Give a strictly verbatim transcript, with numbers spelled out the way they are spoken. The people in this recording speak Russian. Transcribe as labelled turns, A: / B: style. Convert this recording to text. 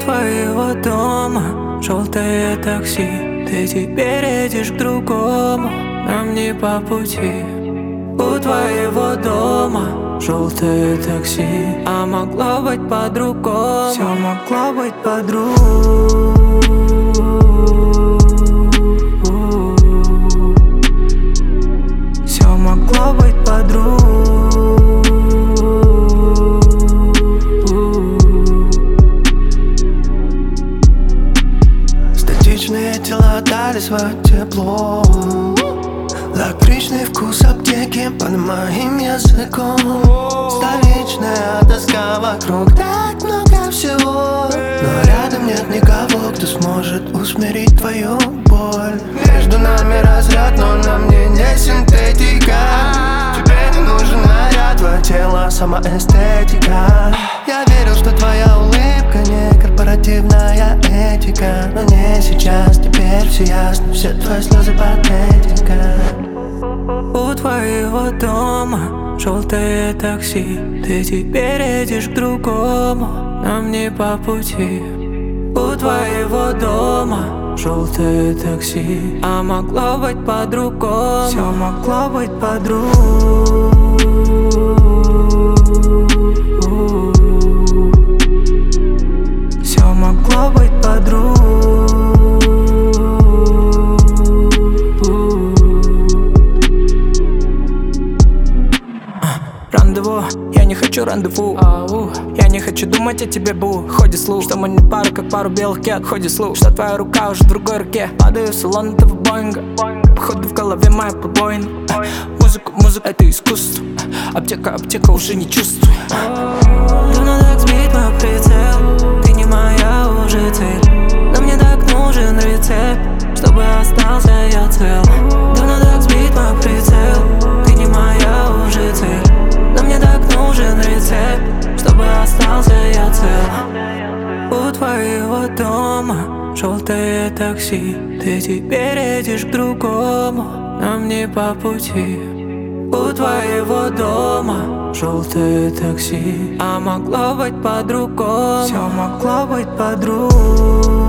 A: твоего дома желтое такси, ты теперь едешь к другому, нам не по пути. У твоего дома желтое такси, а могло быть по-другому. Все могло быть по-другому. Все могло быть по-другому.
B: Статичные тела дали свое тепло. Лакричный вкус аптеки под моим языком. Столичная тоска вокруг, так много всего. Но рядом нет никого, кто сможет усмирить твою боль. Между нами разряд, но на мне не синтетика. Тебе не нужен наряд, твое тело самоэстетика. Я верил, что твоя улыбка не корпоративная этика. Но не сейчас, теперь все ясно, все твои слезы патетика.
A: У твоего дома желтое такси, ты теперь едешь к другому, нам не по пути. У твоего дома желтое такси, а могло быть по-другому. Все могло быть по-другому. Все могло быть по-другому. Рандеву, я не хочу рандеву. Ау. Я не хочу думать о тебе, бу. Ходит слух, что мы не пара, как пару белых кет. Ходит слух, что твоя рука уже в другой руке. Падаю в салон этого Боинга. Походу в голове моя побоина. Музыка, музыка, это искусство. Аптека, аптека уже не чувствую. Давно так сбить мой прицел. Ты не моя уже цель. Но мне так нужен рецепт, чтобы остался я цел. Давно так сбить мой прицел. Ты не моя уже цель. Но мне так нужен рецепт, чтобы остался я цел. У твоего дома желтое такси, ты теперь едешь к другому, нам не по пути. У твоего дома желтое такси, а могло быть по-другому. Все могло быть по-другому.